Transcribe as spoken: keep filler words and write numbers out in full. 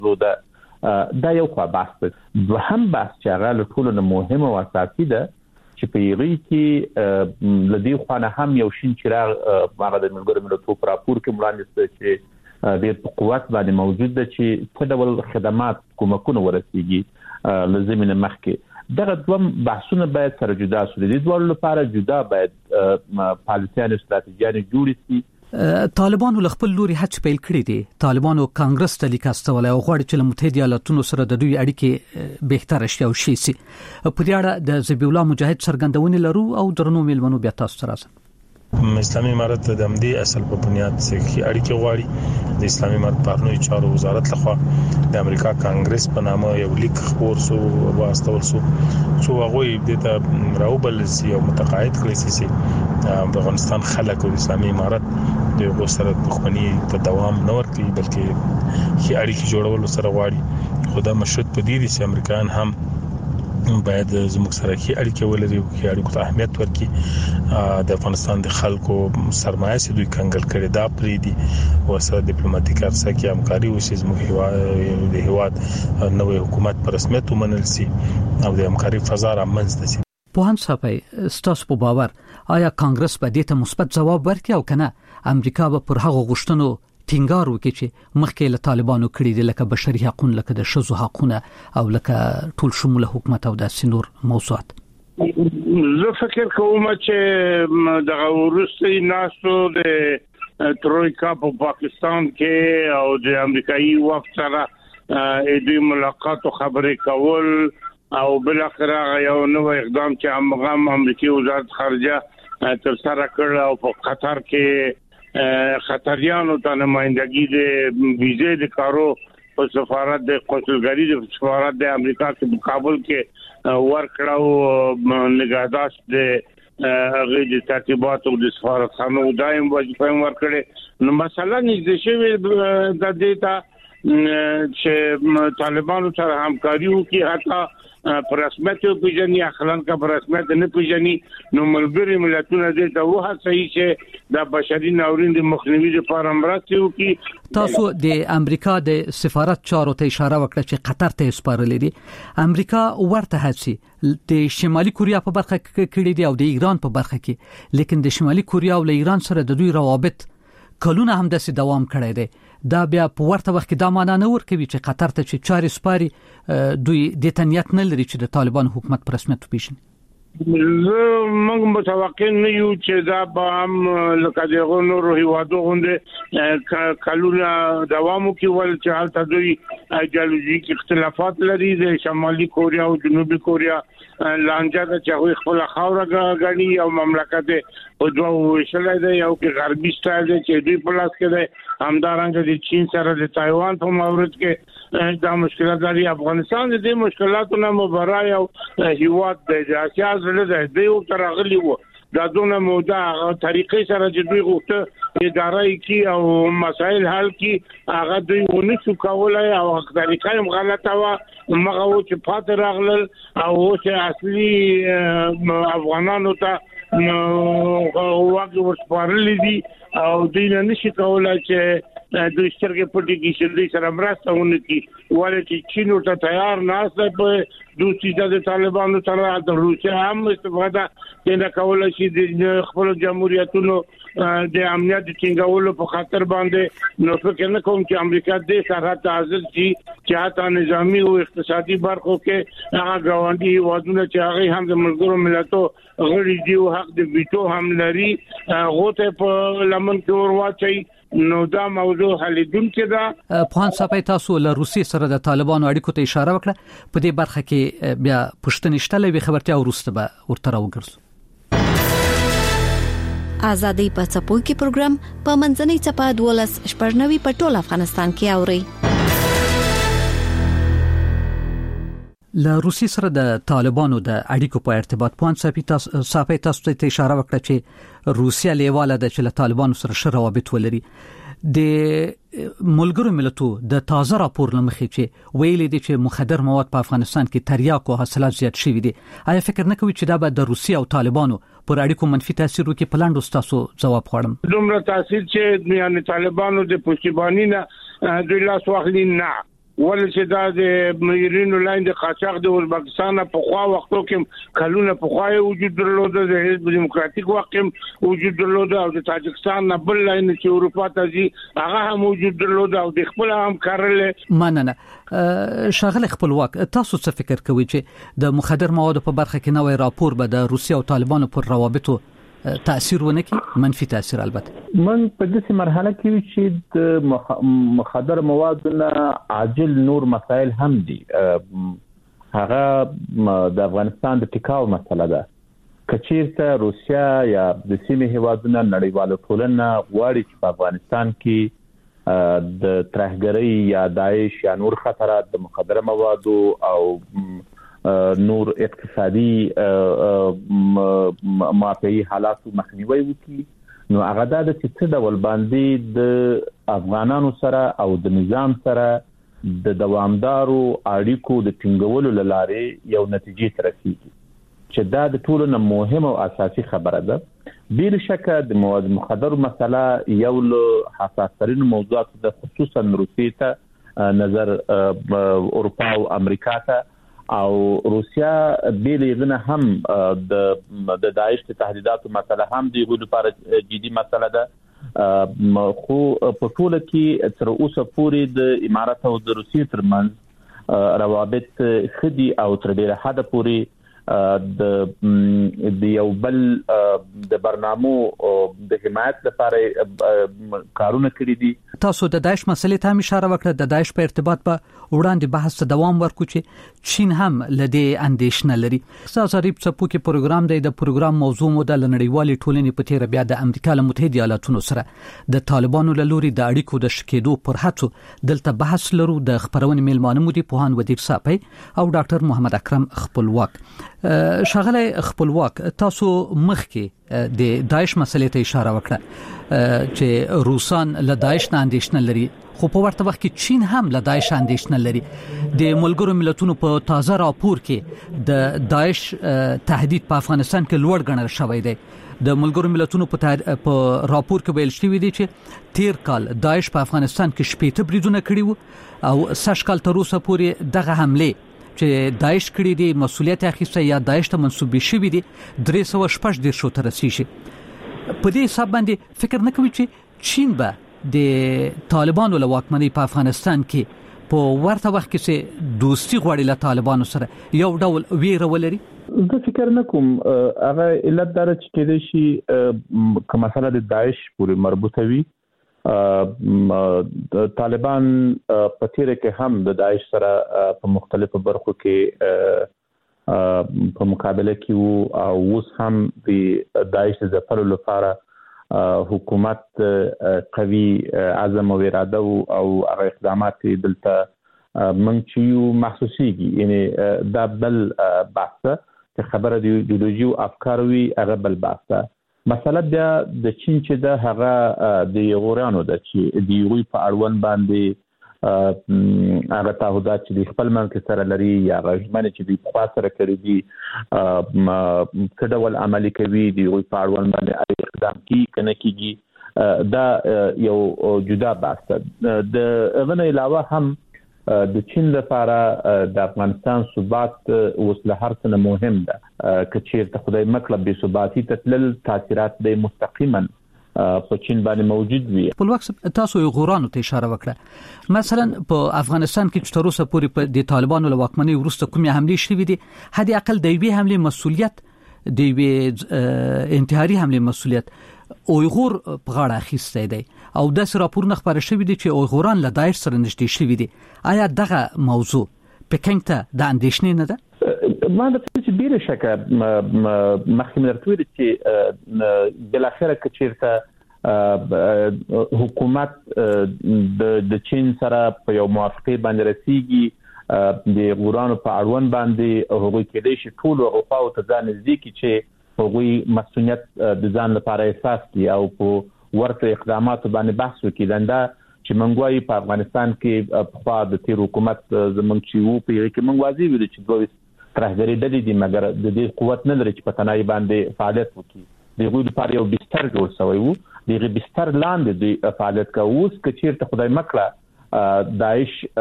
زوده دا یو خو بحث دی. هم بحث چې هغه له ټولو نه مهمه او اساسي ده چې په یغي کې لدی خوانه هم یو شین چراغ هغه د ملګرو ملتونو پر راپور کې وړاندې چې د قوت باندې موجود ده چې په ډول خدمات کومکونه ورسیږي لزمینه مخکې دغه دوم بحثونه باید سره جدا شي. د دوه لپاره جدا باید پالیسیان استراتیژیان جوړ شي. طالبانو خپل لوري هڅ پیل کړې دي. طالبانو کانګرس ته لیک استولای او غواړي چې متحده ایالاتونو سره د دوی اړیکې بهتر شي او شي سي. په دې اړه د ذبیح الله مجاهد څرګندونې لرو او درنو میلمنو بیا تاسو سره اسلامي امارت د امدي اصل په بنیاد څخه اړیکې غواړي. د اسلامي امارت پرنوي چارو وزارت لخوا د امریکا کانګرس په نامه یو لیک خبر سو واستول سو چې هغه د راوبل سي او متقاعد کړی سي د افغانستان خلک او اسلامي امارت د غوسره دښمنی ته دوام نه ورکړي بلکې هي اړیکې جوړول سره غواړي. خو دا مشروط په دې دي چې امریکایان هم باید زموږ سره کې اړیکې ولري او کې اړیکو ته اهمیت ورکړي. د افغانستان د خلکو سرمایه چې دوی کنګل کړي دا پری دي او سره ډیپلوماټیک ارسه کې همکاري وشي زموږ هیواد د هیواد نوې حکومت پر رسمیت ومنل سي او د همکاري فضا رامنځته سي. په هم صاحب ستاسو په باور آیا کانګرس به دې ته مثبت ځواب ورکړي او کنه امریکا به پر هغه غوښتنو ټینګار وکړي چې مخکې له طالبانو کړي دي لکه بشري حقوق لکه د شذو حقوقونه او لکه ټول شموله حکومت او د سنور موضوعات؟ زه فکر کوم چې د ورستي ناسو د ترویکا په پاکستان کې او د امریکایي وفد سره د ملاقات او خبرې کول او بل اخر یو نو اقدام چې هغه امریکایي وزارت خارجه تر سره کړ او په قطر کې خطریانو ته نمائندګي د ویزې د کارو په سفارت د قونسلګری د سفارت د امریکا په کابل کې ورکړو نگهداشت د هغه د ترتیبات او د سفارتخانو دایم وظیفه ورکړي. نو مثلا نږدې شوی د دیتا چې طالبانو سره همکاري وکړي حتی پر رسمیت او پیژنې اخلان کا پر رسمیت نه پیژنې نو ملګری ملتونه دې ته وه صحیح چې د بشري ناورین د مخنیوي لپاره مرسته وکړي. تاسو د امریکا د سفارت چارو ته اشاره وکړه چې قطر ته سپارلې دي. امریکا ورته هڅې د شمالي کوریا په برخه کې کړې دي او د ایران په برخه کې، لیکن د شمالي کوریا او ایران سره د دوی روابط کلونه هم داسې دوام کړی دی. دا بیا په ورته وخت کې دا معنا نه ورکوي چې قطر ته چې چارې سپاري دوی د تنیت نه لري چې د طالبان حکومت پر رسمیت وپیژني. موږ متوقع نه یو چې دا به هم لکه دغه نورو هیوادو غونډه کلونه دوام وکړي ول چې حالت دوی ایدئولوژیک اختلافات لري. د شمالي کوریا او جنوبي کوریا لانجه د چاوي خپل خاوره غاڼي او مملکت او دوه وشلای دی او کې غربي سټایل دی چې دوی په لاس کې دی. همدارنګه د چین سره د تایوان په مورد کې دا مشکلات لري. افغانستان د دې مشکلاتو نه مبارای او هیواد د اسیا زړه دی او ترغلی وو دا دونه موده طریقې سره چې دوی غوښته اداره کی او مسائل حل کی هغه دوی ونه شو کولای او طریقې هم غلطه و مغه و چې پات راغلل او چې اصلي افغانانو ته واګ ورسپارلې دي او دوی نه نشي کولای چې دوی سترګې پټې کې شلې سره مرسته ونکړي. ولې چې چین ورته تیار نه دی په دوی د طالبانو سره د روسیا هم استفاده نه کولای شي د خپل جمهوریتونو د امنیت ټینګولو په خاطر باندې. نو فکر نه کوم چې امریکا د سرحد حاضر شي چې حتی نظامی او اقتصادي برخو کې هغه ګاونډي هیوادونه چې هغه هم د ملګرو ملتونو غړي دي او حق د ویټو هم لري غوته په لمن کې ورواچي. نو دا موضوع حلیدونکې ده. پوهان صاحب تاسو له روسي سره د طالبانو اړیکو ته اشاره وکړه. په دې برخه کې بیا پښتنې شته لوي خبرتیا ورسته به ورته راوګرځو. آزادۍ په څپو کې پروګرام په منځنۍ چپا دولس شپږنوي په ټول افغانستان کې اوري. له روسي سره د طالبانو د اړیکو په ارتباط پوهان صاحب تاسو ته اشاره وکړه چې روسیا لیواله د چې له طالبانو سره ښه روابط ولري. د ملګرو ملتونو د تازه راپور لمخې چې ویلي دي چې مخدر مواد په افغانستان کې تریاک او حاصلات زیات شوي دي. آیا فکر نه کوي چې دا به د روسیا او طالبانو پر اړیکو منفي تاثیر وکړي؟ پلاندو تاسو جواب غواړم. دومره تاثیر چې یعنی طالبانو د پښتیبانی نه د لاس واخلي نه ول چې دا د مېرینو لاین د قاچاق د ازبکستان په خوا وختو کې کلونه په خوا وجود درلود د حزب دیموکراتیک واقع وجود درلود او د تاجکستان نه بل لاین چې اروپا ته ځي هغه هم وجود درلود او د خپل هم کارل مننه شاغل خپلواک تاسو څه فکر کوئ چې د مخدر موادو په برخه کې نوې راپور به د روسیې او طالبانو پر روابطو تاثیر ونکي منفي تاثیر البته من په دې مرحله کې چې د مخدر موادو نه عاجل نور مسائل هم دي هغه د افغانستان د ټیکاو مسله ده کچیرته روسیا یا د سیمې هیوادونو نړیوالو ټولنه غواړي چې په افغانستان کې د ترهګرۍ یا داعش یا نور خطرات د مخدر موادو او نور اقتصادي مافیایي حالاتو مخنیوي وکړي نو هغه د څه ډول باندې د افغانانو سره او د نظام سره د دوامدارو اړیکو د ټینګولو لپاره یو نتیجې تر رسیږي چې دا د ټولو نه مهمه او اساسي خبره ده بیر شکه د مواد مخدر مسله یو له حساس‌ترین موضوعات د خصوصا روسیې ته نظر اروپا او امریکا ته او روسیا بیلغنه هم د د داعش تهدیداتو مسله هم د غوډ لپاره جدي مسله ده خو په ټول کې تر اوسه پورې د امارات او د روسیې ترمنځ روابط خدي او تر ډیره حد پورې د د یو بل د برنامو د حمایت لپاره کارونه کړی دي تاسو د داعش مسلې ته اشاره وکړه د داعش په ارتباط په وړاندې بحث دوام ورکو چې چین هم لدی اندیشنه لري تاسو ریب څپو کې پروګرام دی د پروګرام موضوع مو د نړیوالې ټولنې په تیر بیا د امریکا له متحده ایالاتونو سره د طالبانو له لوري د اړیکو د شکېدو پر هڅو دلته بحث لرو د خبرونې میلمانه مو دي پوهان ودیر صاحب او ډاکټر محمد اکرم خپلواک شاغله خپلواک تاسو مخکې د داعش مسلې ته اشاره وکړه چې روسان له داعش نه اندیشنه لري خو په ورته وخت کې چین هم له داعش اندیشنه لري د ملګرو ملتونو په تازه راپور کې د داعش تهدید په افغانستان کې لوړ ګڼل شوی دی د ملګرو ملتونو په راپور کې ویل شوی دی چې تیر کال داعش په افغانستان کې شپږ بریدونه کړي وو او سږ کال تر اوسه پورې دغه حمله چې داعش کړي دي مسولیت اخیسته یا داعش ته منسوب شوی دي درې سوه شپږ دېرش تر رسیدي په دې حساب باندې فکر نه کوي چې چین به د طالبانو له واکمنۍ په افغانستان کې په ورته وخت کې دوستي غواړي له طالبانو سره یو ډول ویره ولري زه فکر نه کوم هغه علت دار چې کېدای شي کوم مسله د داعش پورې مربوطه وي طالبان په تیر کې هم د داعش سره په مختلفو برخو کې په مقابله کې وو او اوس هم د داعش د ځپلو لپاره حکومت قوي عزم او اراده او هغه اقدامات دلته منځ یو محسوسيږي یعنی دا بل بحث چې خبره د ایدئولوژي او افکار وی هغه بل بحث مسله بیا د چین چې د هغه د یورانو د چې د یوې په اړوند باندې هغه تعهدات چې خپل منځ سره لري یا غږمنه چې د خوا سره کړی دي څه ډول عملي کوي د یوې په اړوند باندې اقدام کوي کنه کیږي دا یو جدا بحث د غنه علاوه هم د چین لپاره د افغانستان ثبات وسله هر څه مهم ده کچیر ته خدای مکلب به ثباتی تتلل تاثیرات د مستقیما په چین باندې موجود وي په وخت تاسو یو غورانو ته اشاره وکړه مثلا په افغانستان کې چې تر اوسه پورې په د طالبانو له واکمنۍ وروسته کومې حملې شوې دي حد اقل د یوې حملې مسؤلیت د یوې انتحاري حملې مسؤلیت اویغور په غاړه اخیستی دی او داسې راپورونه خپاره شوي دي چې اویغوران له داعش سره نږدې شوي دي آیا دغه موضوع پکینګ ته د اندېښنې نه ده ما د څه ډیره شکه مخکې مرتوي چې بل اخره کې چیرته حکومت د د چین سره په یو موافقه باندې رسیږي د غورانو په اړوند باندې هغوی کېدای شي ټول اروپا او ته ځان نږدې چې هغوی مسؤلیت د ځان لپاره احساس کوي او په ورته اقداماتو باندې بحث وکړي لنده چې منګوي په افغانستان کې په خوا د تیر حکومت زمونږ چې وو په یوه کې منګوازي ویل چې دوی ترهګری ډلې دي مګر د دې قوت نه لري چې په تنهایی باندې فعالیت وکړي دغه لپاره یو بستر جوړ شوی وو دغه بستر لاندې د فعالیت کوي اوس چې ته خدای مکړه داعش